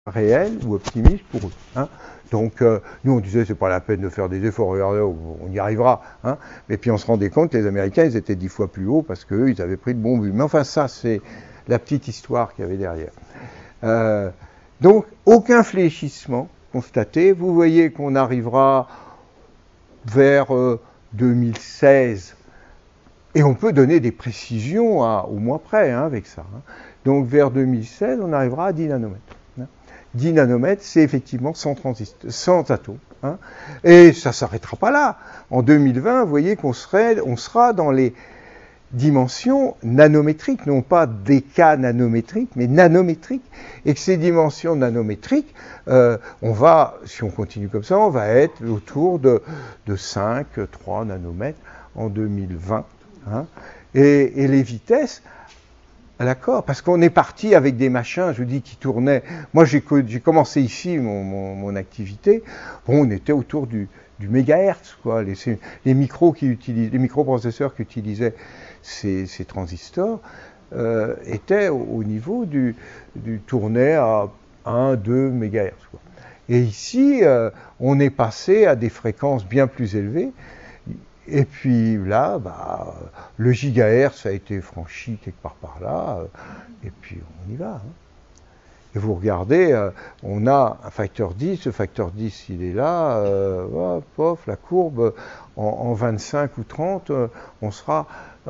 réel ou optimiste pour eux. Hein. Donc, nous, on disait, c'est pas la peine de faire des efforts, regardez, on y arrivera. Hein. Et puis, on se rendait compte que les Américains, ils étaient 10 fois plus hauts parce qu'eux, ils avaient pris de bons buts. Mais enfin, ça, c'est la petite histoire qu'il y avait derrière. Donc, aucun fléchissement constaté. Vous voyez qu'on arrivera vers 2016, et on peut donner des précisions au mois près hein, avec ça. Hein. Donc, vers 2016, on arrivera à 10 nanomètres. 10 nanomètres, c'est effectivement 100 atomes. Hein. Et ça ne s'arrêtera pas là. En 2020, vous voyez qu'on sera dans les dimensions nanométriques, non pas déca nanométriques, mais nanométriques. Et que ces dimensions nanométriques, si on continue comme ça, on va être autour de 5, 3 nanomètres en 2020. Hein. Et les vitesses, d'accord, parce qu'on est parti avec des machins, je vous dis, qui tournaient. Moi, j'ai commencé ici mon activité. Bon, on était autour du mégahertz, quoi. Les microprocesseurs qui utilisaient ces transistors étaient au niveau du tournaient à 1, 2 mégahertz, quoi. Et ici, on est passé à des fréquences bien plus élevées. Et puis là, le gigahertz a été franchi quelque part par là, et puis on y va. Hein. Et vous regardez, on a un facteur 10, le facteur 10 il est là, la courbe, en 25 ou 30, on sera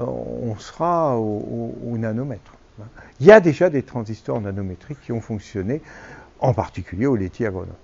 au nanomètre. Il y a déjà des transistors nanométriques qui ont fonctionné, en particulier au laitier à Grenoble.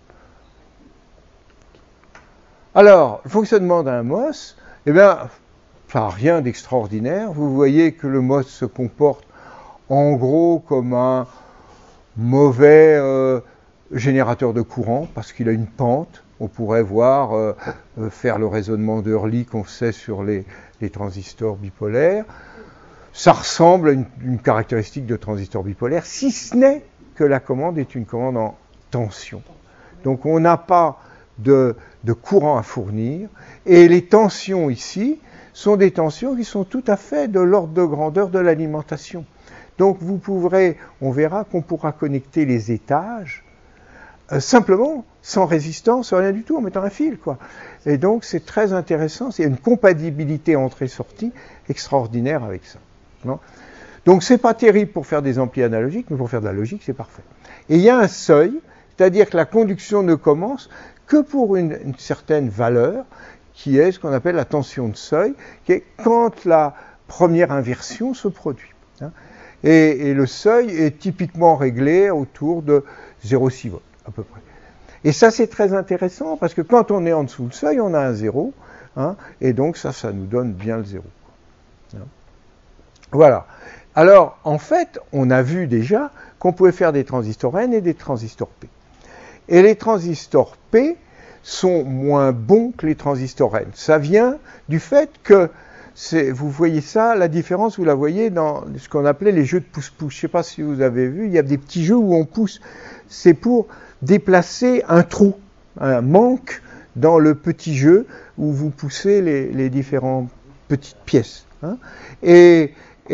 Alors, le fonctionnement d'un MOS, eh bien, ça n'a rien d'extraordinaire. Vous voyez que le MOS se comporte en gros comme un mauvais générateur de courant, parce qu'il a une pente. On pourrait faire le raisonnement d'Early qu'on sait sur les transistors bipolaires. Ça ressemble à une caractéristique de transistor bipolaire, si ce n'est que la commande est une commande en tension. Donc on n'a pas de courant à fournir, et les tensions ici sont des tensions qui sont tout à fait de l'ordre de grandeur de l'alimentation. Donc on verra qu'on pourra connecter les étages simplement, sans résistance, sans rien du tout, en mettant un fil, quoi. Et donc c'est très intéressant, c'est une compatibilité entrée-sortie extraordinaire avec ça. Non ? Donc c'est pas terrible pour faire des amplis analogiques, mais pour faire de la logique, c'est parfait. Et il y a un seuil, c'est-à-dire que la conduction ne commence que pour une certaine valeur, qui est ce qu'on appelle la tension de seuil, qui est quand la première inversion se produit. Hein. Et le seuil est typiquement réglé autour de 0,6 volts, à peu près. Et ça, c'est très intéressant, parce que quand on est en dessous du seuil, on a un 0, hein, et donc ça nous donne bien le 0. Hein. Voilà. Alors, en fait, on a vu déjà qu'on pouvait faire des transistors N et des transistors P. Et les transistors P sont moins bons que les transistors N. Ça vient du fait que, vous voyez ça, la différence, vous la voyez dans ce qu'on appelait les jeux de pouce-pouce. Je ne sais pas si vous avez vu, il y a des petits jeux où on pousse. C'est pour déplacer un trou, un manque dans le petit jeu où vous poussez les différentes petites pièces. Hein. Et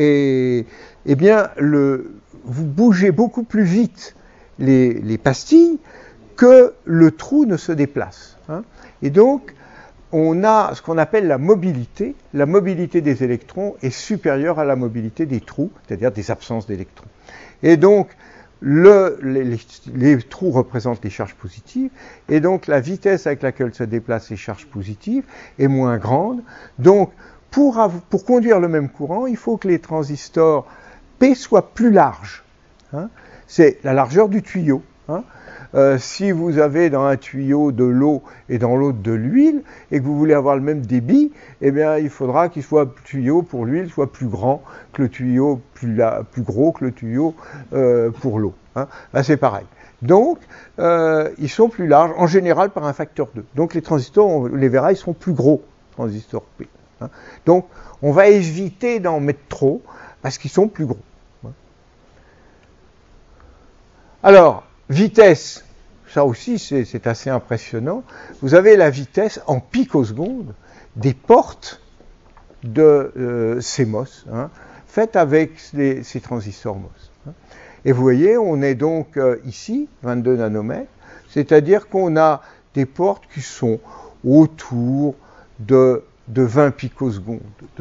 bien, vous bougez beaucoup plus vite les pastilles que le trou ne se déplace. Hein. Et donc, on a ce qu'on appelle la mobilité. La mobilité des électrons est supérieure à la mobilité des trous, c'est-à-dire des absences d'électrons. Et donc, les trous représentent les charges positives, et donc la vitesse avec laquelle se déplacent les charges positives est moins grande. Donc, pour conduire le même courant, il faut que les transistors P soient plus larges. Hein. C'est la largeur du tuyau. Hein. Si vous avez dans un tuyau de l'eau et dans l'autre de l'huile, et que vous voulez avoir le même débit, eh bien, il faudra qu'il soit le tuyau pour l'huile soit plus grand que le tuyau, plus gros que le tuyau pour l'eau. Hein. Là, c'est pareil. Donc, ils sont plus larges, en général par un facteur 2. Donc, les transistors, on les verra, ils seront plus gros, transistors P. Hein. Donc, on va éviter d'en mettre trop, parce qu'ils sont plus gros. Hein. Alors, vitesse, ça aussi c'est assez impressionnant. Vous avez la vitesse en picosecondes des portes de CMOS, hein, faites avec ces transistors MOS. Hein. Et vous voyez, on est donc ici, 22 nanomètres, c'est-à-dire qu'on a des portes qui sont autour de 20 picosecondes.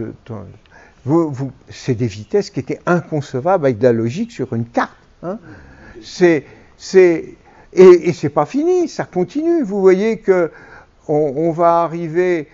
C'est des vitesses qui étaient inconcevables avec de la logique sur une carte. Hein. Et c'est pas fini, ça continue. Vous voyez que on va arriver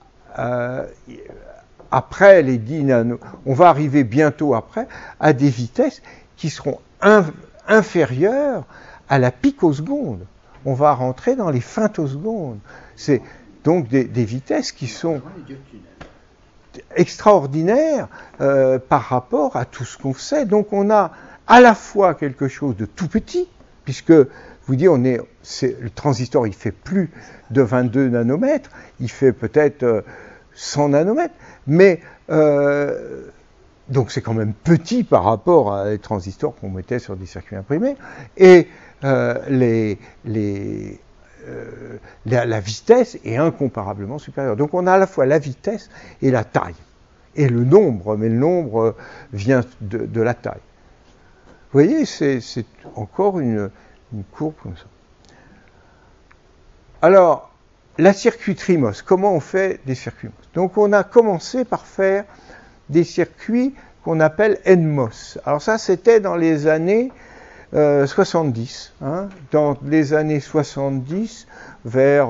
après les 10 nanos, on va arriver bientôt après à des vitesses qui seront inférieures à la picoseconde. On va rentrer dans les femtosecondes. C'est donc des vitesses qui sont extraordinaires par rapport à tout ce qu'on sait. Donc on a à la fois quelque chose de tout petit, puisque vous dites, le transistor, il fait plus de 22 nanomètres, il fait peut-être 100 nanomètres, mais donc c'est quand même petit par rapport à les transistors qu'on mettait sur des circuits imprimés, et la vitesse est incomparablement supérieure. Donc on a à la fois la vitesse et la taille, et le nombre, mais le nombre vient de la taille. Vous voyez, c'est encore une courbe comme ça. Alors, la circuiterie MOS, comment on fait des circuits MOS? Donc on a commencé par faire des circuits qu'on appelle NMOS. Alors ça, c'était dans les années 70. Hein, dans les années 70, vers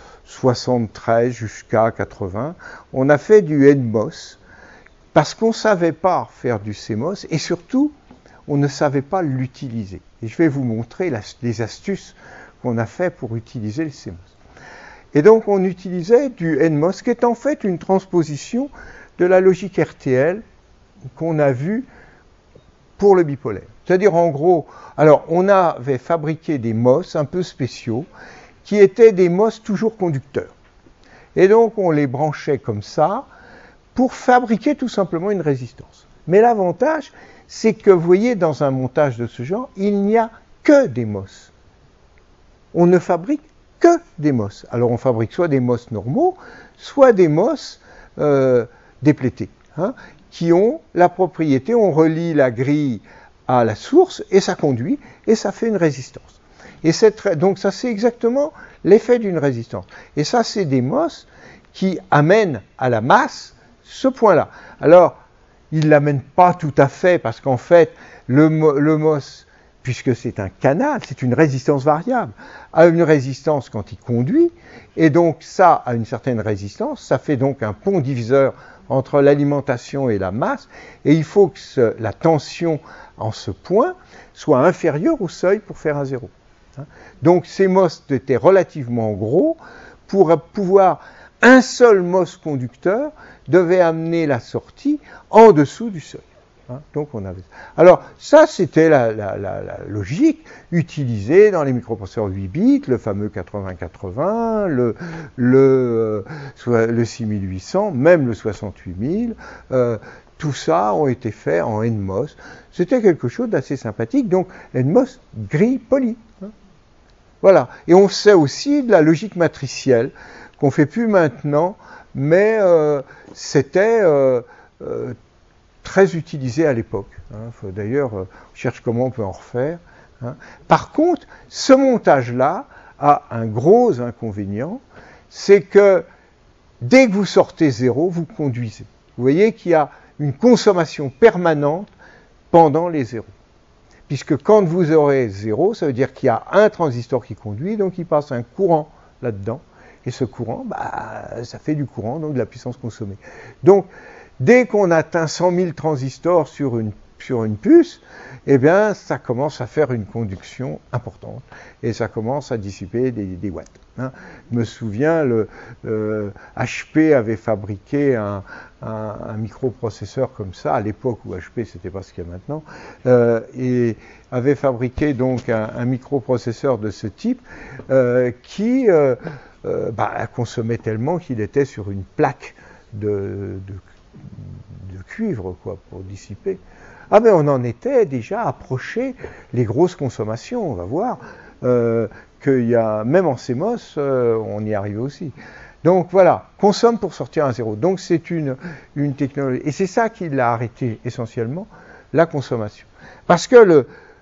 73 jusqu'à 80, on a fait du NMOS parce qu'on ne savait pas faire du CMOS et surtout, on ne savait pas l'utiliser. Et je vais vous montrer les astuces qu'on a fait pour utiliser le CMOS. Et donc, on utilisait du NMOS, qui est en fait une transposition de la logique RTL qu'on a vue pour le bipolaire. C'est-à-dire, en gros, alors, on avait fabriqué des MOS un peu spéciaux, qui étaient des MOS toujours conducteurs. Et donc, on les branchait comme ça, pour fabriquer tout simplement une résistance. Mais l'avantage, c'est que, vous voyez, dans un montage de ce genre, il n'y a que des MOS. On ne fabrique que des MOS. Alors on fabrique soit des MOS normaux, soit des MOS déplétés, hein, qui ont la propriété, on relie la grille à la source, et ça conduit, et ça fait une résistance. Et donc ça, c'est exactement l'effet d'une résistance. Et ça, c'est des MOS qui amènent à la masse ce point-là. Alors, il ne l'amène pas tout à fait, parce qu'en fait, le MOS, puisque c'est un canal, c'est une résistance variable, a une résistance quand il conduit, et donc ça a une certaine résistance, ça fait donc un pont diviseur entre l'alimentation et la masse, et il faut que la tension en ce point soit inférieure au seuil pour faire un zéro. Donc ces MOS étaient relativement gros pour pouvoir... Un seul MOS conducteur devait amener la sortie en dessous du seuil. Hein, donc on avait... Alors ça, c'était la logique utilisée dans les microprocesseurs 8 bits, le fameux 8080, le 6800, même le 68000. Tout ça ont été faits en NMOS. C'était quelque chose d'assez sympathique. Donc NMOS gris poli. Hein. Voilà. Et on sait aussi de la logique matricielle qu'on ne fait plus maintenant, mais c'était très utilisé à l'époque. Hein. D'ailleurs, on cherche comment on peut en refaire. Hein. Par contre, ce montage-là a un gros inconvénient, c'est que dès que vous sortez zéro, vous conduisez. Vous voyez qu'il y a une consommation permanente pendant les zéros. Puisque quand vous aurez zéro, ça veut dire qu'il y a un transistor qui conduit, donc il passe un courant là-dedans. Et ce courant, ça fait du courant, donc de la puissance consommée. Donc, dès qu'on atteint 100 000 transistors sur une puce, eh bien, ça commence à faire une conduction importante. Et ça commence à dissiper des watts. Hein. Je me souviens, HP avait fabriqué un microprocesseur comme ça, à l'époque où HP, c'était pas ce qu'il y a maintenant, et avait fabriqué donc un microprocesseur de ce type qui consommait tellement qu'il était sur une plaque de cuivre, quoi, pour dissiper. Ah mais on en était déjà approché les grosses consommations, on va voir qu'il y a, même en CMOS, on y arrive aussi. Donc voilà, consomme pour sortir à zéro. Donc c'est une technologie, et c'est ça qui l'a arrêté essentiellement, la consommation. Parce que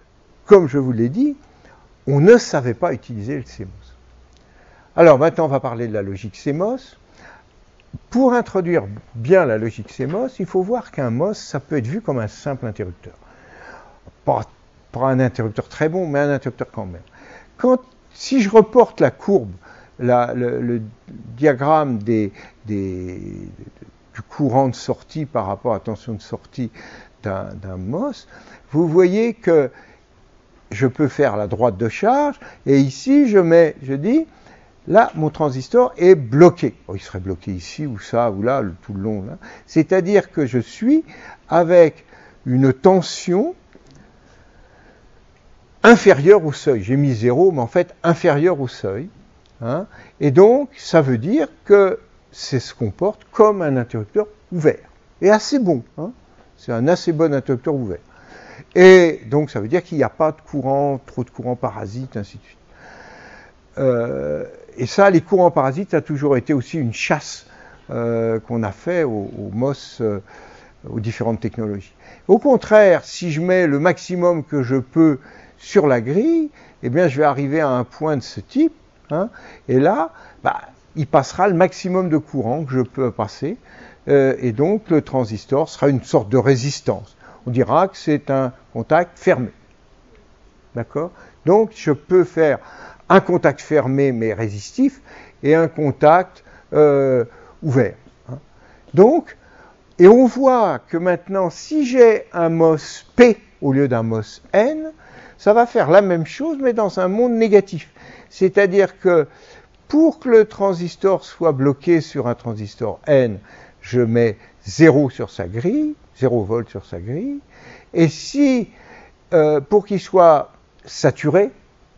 comme je vous l'ai dit, on ne savait pas utiliser le CMOS. Alors maintenant, on va parler de la logique CMOS. Pour introduire bien la logique CMOS, il faut voir qu'un MOS, ça peut être vu comme un simple interrupteur. Pas un interrupteur très bon, mais un interrupteur quand même. Si je reporte la courbe, le diagramme du courant de sortie par rapport à la tension de sortie d'un MOS, vous voyez que je peux faire la droite de charge, et ici, je dis, là, mon transistor est bloqué. Oh, il serait bloqué ici, ou ça, ou là, tout le long. Là. C'est-à-dire que je suis avec une tension inférieure au seuil. J'ai mis 0, mais en fait, inférieure au seuil. Hein. Et donc, ça veut dire que ça se comporte comme un interrupteur ouvert. Et assez bon. Hein. C'est un assez bon interrupteur ouvert. Et donc, ça veut dire qu'il n'y a pas de courant, trop de courant parasite, ainsi de suite. Et ça, les courants parasites, ça a toujours été aussi une chasse qu'on a fait aux MOS, aux différentes technologies. Au contraire, si je mets le maximum que je peux sur la grille, eh bien, je vais arriver à un point de ce type, hein, et là, il passera le maximum de courant que je peux passer, et donc le transistor sera une sorte de résistance. On dira que c'est un contact fermé. D'accord ? Donc, je peux faire un contact fermé mais résistif et un contact ouvert. Hein. Donc, et on voit que maintenant, si j'ai un MOS P au lieu d'un MOS N, ça va faire la même chose mais dans un monde négatif. C'est-à-dire que pour que le transistor soit bloqué sur un transistor N, je mets 0 sur sa grille, 0 volts sur sa grille, et si, pour qu'il soit saturé,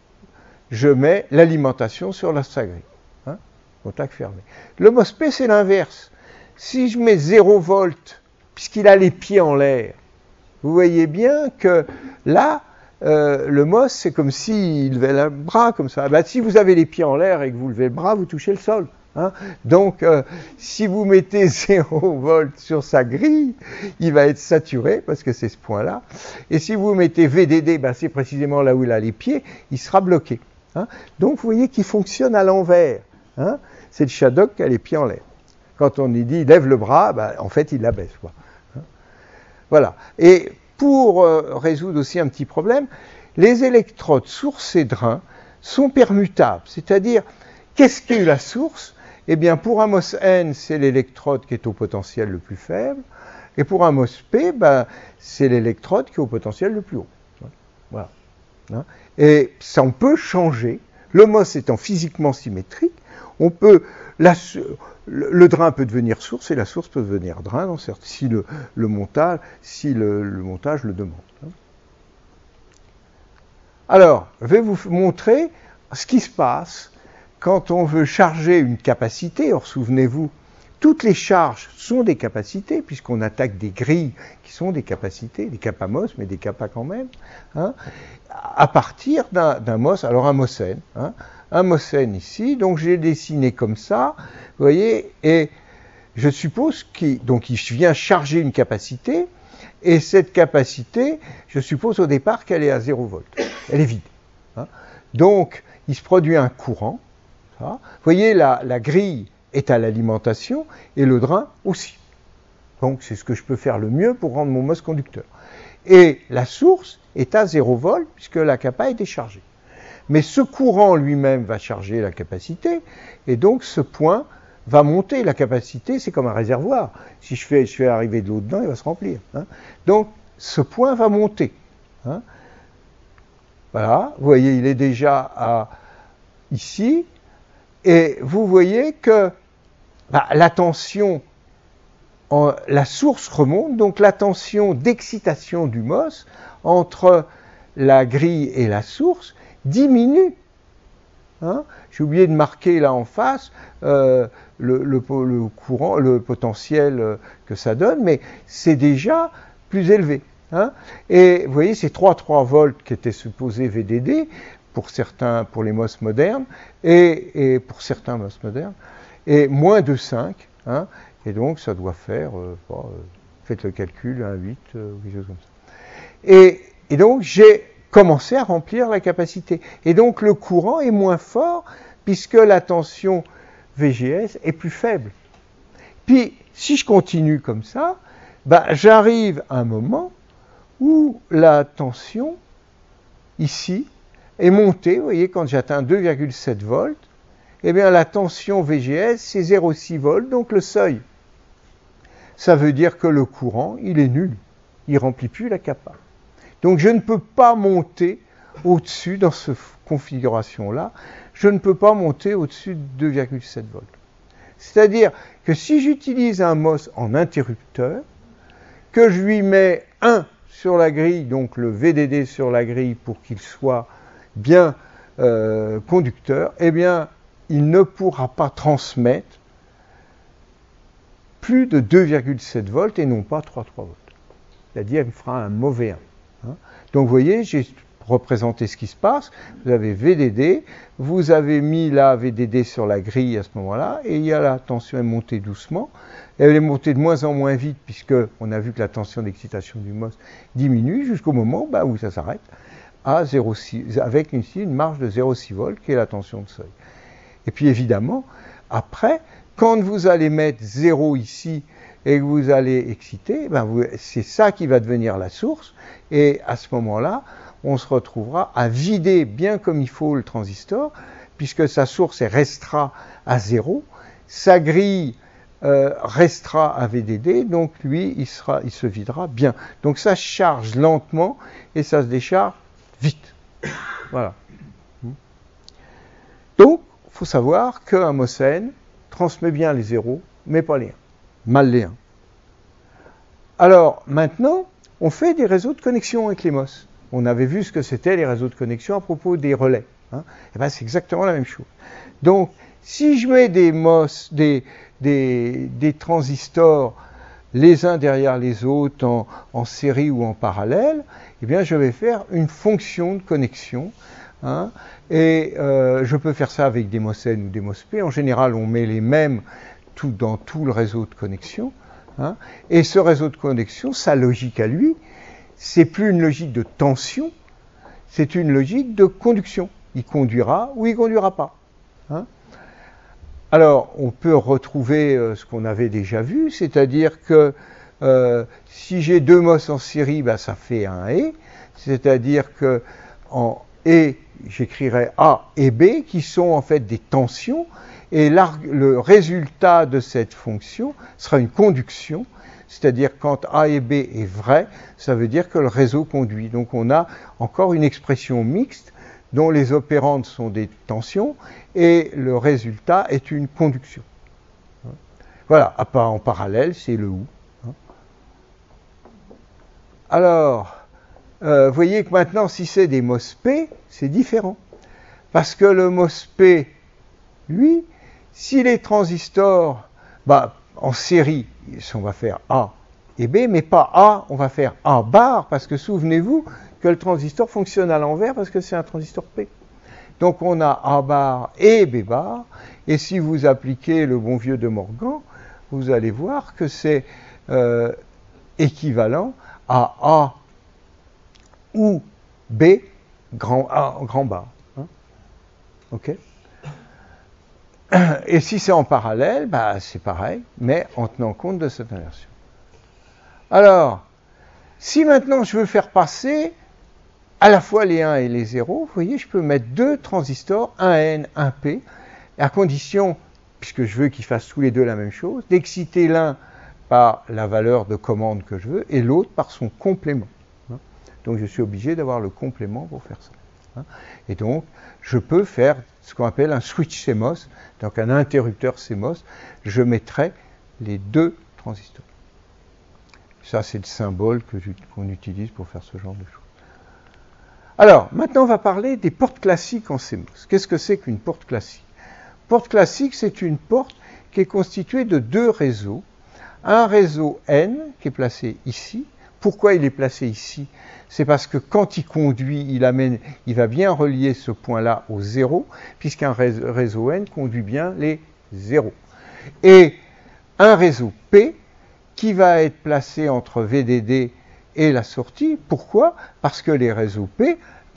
je mets l'alimentation sur sa grille. Hein, contact fermé. Le MOS P, c'est l'inverse. Si je mets 0 volts, puisqu'il a les pieds en l'air, vous voyez bien que là, le MOS, c'est comme s'il levait le bras comme ça. Si vous avez les pieds en l'air et que vous levez le bras, vous touchez le sol. Hein. Donc, si vous mettez 0 volts sur sa grille, il va être saturé, parce que c'est ce point-là. Et si vous mettez VDD, c'est précisément là où il a les pieds, il sera bloqué. Hein. Donc, vous voyez qu'il fonctionne à l'envers. Hein. C'est le Shadok qui a les pieds en l'air. Quand on lui dit, lève le bras, en fait, il l'abaisse. Hein. Voilà. Et pour résoudre aussi un petit problème, les électrodes source et drain sont permutables. C'est-à-dire, qu'est-ce qu'est la source ? Eh bien, pour un MOS N, c'est l'électrode qui est au potentiel le plus faible. Et pour un MOS P, c'est l'électrode qui est au potentiel le plus haut. Voilà. Hein. Et ça, on peut changer. Le MOS étant physiquement symétrique, on peut, le drain peut devenir source et la source peut devenir drain, si le montage le demande. Alors, je vais vous montrer ce qui se passe quand on veut charger une capacité. Or, souvenez-vous, toutes les charges sont des capacités, puisqu'on attaque des grilles qui sont des capacités, des kappa MOS, mais des kappa quand même, hein, à partir d'un MOS, alors un MOS N, hein, un MOS N ici, donc j'ai dessiné comme ça, vous voyez, et je suppose qu'il vient charger une capacité, et cette capacité, je suppose au départ qu'elle est à 0 volts, elle est vide. Hein. Donc, il se produit un courant, ça. Vous voyez, la grille est à l'alimentation, et le drain aussi. Donc, c'est ce que je peux faire le mieux pour rendre mon MOS conducteur. Et la source est à 0 volts, puisque la kappa est déchargée. Mais ce courant lui-même va charger la capacité, et donc ce point va monter. La capacité, c'est comme un réservoir. Si je fais arriver de l'eau dedans, il va se remplir. Hein. Donc, ce point va monter. Hein. Voilà, vous voyez, il est déjà ici, et vous voyez que la tension, la source remonte, donc la tension d'excitation du MOS entre la grille et la source diminue. Hein. J'ai oublié de marquer là en face le courant, le potentiel que ça donne, mais c'est déjà plus élevé. Hein. Et vous voyez, c'est 3 volts qui étaient supposés VDD pour les MOS modernes, et pour certains MOS modernes, et moins de 5, hein, et donc ça doit faire, faites le calcul, 1,8, quelque chose comme ça. Et donc j'ai commencer à remplir la capacité. Et donc le courant est moins fort puisque la tension VGS est plus faible. Puis, si je continue comme ça, j'arrive à un moment où la tension, ici, est montée. Vous voyez, quand j'atteins 2,7 volts, eh bien la tension VGS, c'est 0,6 volts, donc le seuil. Ça veut dire que le courant, il est nul. Il ne remplit plus la capa. Donc je ne peux pas monter au-dessus, dans cette configuration-là, je ne peux pas monter au-dessus de 2,7 volts. C'est-à-dire que si j'utilise un MOS en interrupteur, que je lui mets 1 sur la grille, donc le VDD sur la grille pour qu'il soit bien conducteur, eh bien, il ne pourra pas transmettre plus de 2,7 volts et non pas 3,3 volts. C'est-à-dire qu'il fera un mauvais 1. Hein. Donc vous voyez, j'ai représenté ce qui se passe. Vous avez VDD, vous avez mis la VDD sur la grille à ce moment-là, et il y a la tension est montée doucement. Elle est montée de moins en moins vite, puisqu'on a vu que la tension d'excitation du MOS diminue, jusqu'au moment où ça s'arrête, à 0,6, avec une marge de 0,6 volts, qui est la tension de seuil. Et puis évidemment, après, quand vous allez mettre 0 ici, et que vous allez exciter, c'est ça qui va devenir la source, et à ce moment-là, on se retrouvera à vider bien comme il faut le transistor, puisque sa source restera à 0, sa grille restera à VDD, donc lui, il se videra bien. Donc ça se charge lentement, et ça se décharge vite. Voilà. Donc, il faut savoir qu'un MOSN transmet bien les 0, mais pas les 1. Mal les 1. Alors, maintenant, on fait des réseaux de connexion avec les MOS. On avait vu ce que c'était les réseaux de connexion à propos des relais. Hein. Et c'est exactement la même chose. Donc, si je mets des MOS, des transistors les uns derrière les autres en série ou en parallèle, eh bien, je vais faire une fonction de connexion. Hein, et je peux faire ça avec des MOSN ou des MOSP. En général, on met les mêmes dans tout le réseau de connexion. Hein, et ce réseau de connexion, sa logique à lui, c'est plus une logique de tension, c'est une logique de conduction. Il conduira ou il ne conduira pas. Hein. Alors, on peut retrouver ce qu'on avait déjà vu, c'est-à-dire que si j'ai deux MOS en série, ça fait un et, c'est-à-dire que en et, j'écrirai A et B, qui sont en fait des tensions, et le résultat de cette fonction sera une conduction, c'est-à-dire quand A et B est vrai, ça veut dire que le réseau conduit. Donc on a encore une expression mixte dont les opérandes sont des tensions et le résultat est une conduction. Voilà, en parallèle, c'est le ou. Alors, vous voyez que maintenant, si c'est des MOSP, c'est différent. Parce que le MOSP, lui, si les transistors, en série, on va faire A et B, mais pas A, on va faire A bar, parce que souvenez-vous que le transistor fonctionne à l'envers parce que c'est un transistor P. Donc on a A bar et B bar, et si vous appliquez le bon vieux de Morgan, vous allez voir que c'est équivalent à A ou B grand bar. Hein. OK ? Et si c'est en parallèle, c'est pareil, mais en tenant compte de cette inversion. Alors, si maintenant je veux faire passer à la fois les 1 et les 0, vous voyez, je peux mettre deux transistors, un N, un P, à condition, puisque je veux qu'ils fassent tous les deux la même chose, d'exciter l'un par la valeur de commande que je veux, et l'autre par son complément. Donc je suis obligé d'avoir le complément pour faire ça. Et donc, je peux faire ce qu'on appelle un switch CMOS, donc un interrupteur CMOS, je mettrai les deux transistors. Ça, c'est le symbole qu'on utilise pour faire ce genre de choses. Alors, maintenant, on va parler des portes classiques en CMOS. Qu'est-ce que c'est qu'une porte classique ? Porte classique, c'est une porte qui est constituée de deux réseaux. Un réseau N, qui est placé ici. Pourquoi il est placé ici ? C'est parce que quand il conduit, il va bien relier ce point-là au 0, puisqu'un réseau N conduit bien les 0. Et un réseau P qui va être placé entre VDD et la sortie. Pourquoi ? Parce que les réseaux P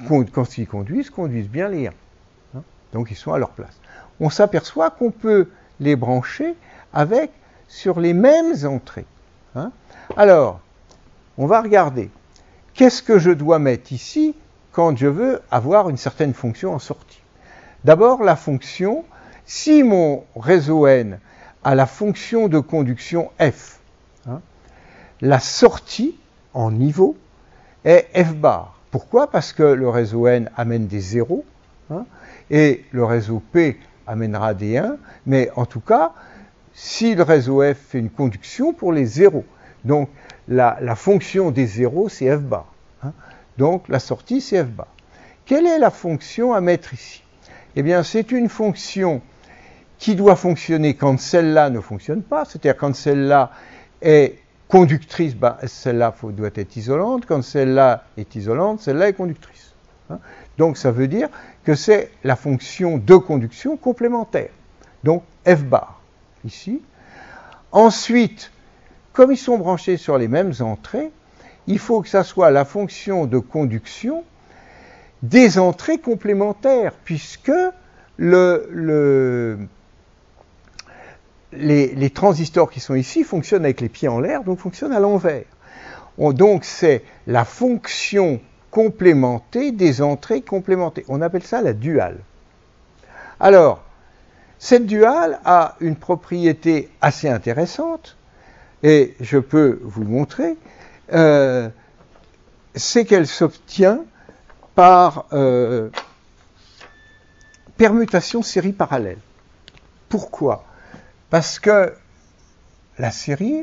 quand ils conduisent bien les 1. Hein. Donc ils sont à leur place. On s'aperçoit qu'on peut les brancher sur les mêmes entrées. Hein. Alors, on va regarder. Qu'est-ce que je dois mettre ici quand je veux avoir une certaine fonction en sortie? D'abord, la fonction, si mon réseau N a la fonction de conduction F, hein, la sortie en niveau est F bar. Pourquoi? Parce que le réseau N amène des zéros, hein, et le réseau P amènera des 1, mais en tout cas, si le réseau F fait une conduction pour les zéros, donc la fonction des zéros, c'est F bar. Hein, donc la sortie, c'est F bar. Quelle est la fonction à mettre ici? Eh bien, c'est une fonction qui doit fonctionner quand celle-là ne fonctionne pas, c'est-à-dire quand celle-là est conductrice, ben, celle-là doit être isolante, quand celle-là est isolante, celle-là est conductrice. Hein. Donc ça veut dire que c'est la fonction de conduction complémentaire. Donc F bar, ici. Ensuite, comme ils sont branchés sur les mêmes entrées, il faut que ça soit la fonction de conduction des entrées complémentaires, puisque les transistors qui sont ici fonctionnent avec les pieds en l'air, donc fonctionnent à l'envers. Donc c'est la fonction complémentée des entrées complémentées. On appelle ça la duale. Alors, cette duale a une propriété assez intéressante, et je peux vous le montrer, c'est qu'elle s'obtient par permutation série parallèle. Pourquoi? Parce que la série